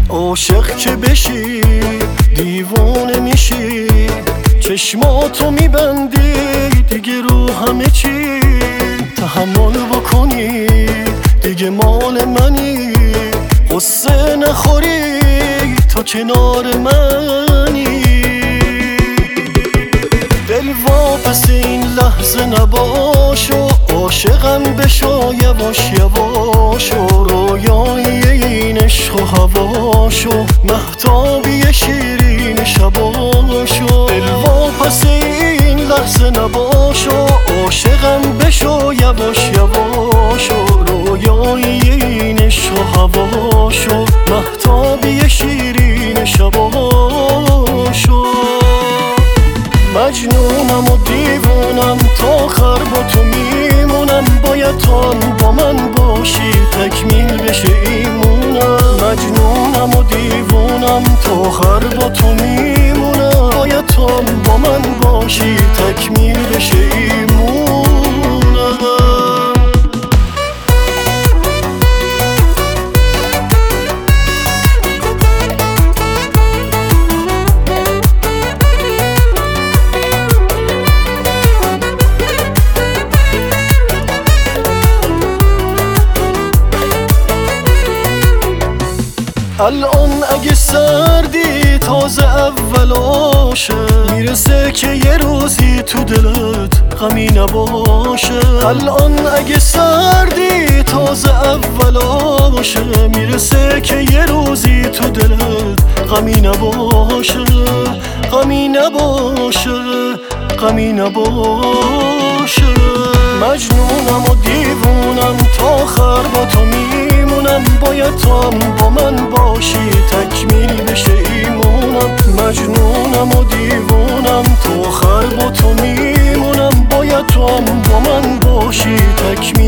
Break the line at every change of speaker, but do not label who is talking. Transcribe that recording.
عاشق که بشی دیوانه میشی، چشماتو میبندی دیگه رو همه چی، تحمل بکنی دیگه مال منی، قصه نخوری تو کنار منی. دل واپس این لحظه نباشو، عاشقم بشو یواش یواشو، رویای این عشق و هواشو، مهتابی شیرین شباشو. دل واپس این لحظه نباشو، عاشقم بشو یواش یواشو، رویای این عشق و هواشو، مهتابی شیرین شباشو. مجنونم و دیوونم تا آخر با تو میمونم، باید تو هم با من باشی تکمیل بشه ایمونم. مجنونم و دیوونم تا آخر با تو میمونم، باید تو هم با من باشی تکمیل بشه ایمونم. الان اگه سردی تازه اولاشه، میرسه که یه روزی تو دلت غمی نباشه. الان اگه سردی تازه اولاشه، میرسه که یه روزی تو دلت غمی نباشه، غمی نباشه، غمی نباشه. مجنونم و دیوونم تا آخر با تو میمونم، باید تو هم با من باشی تکمیل بشه ایمونم. مجنونم و دیوونم تا آخر با تو میمونم، باید تو هم با من باشی تکمیل